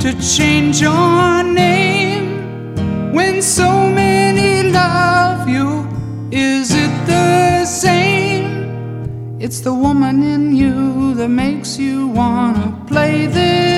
to change your name when so many love you? Is it the same? It's the woman in you that makes you wanna play this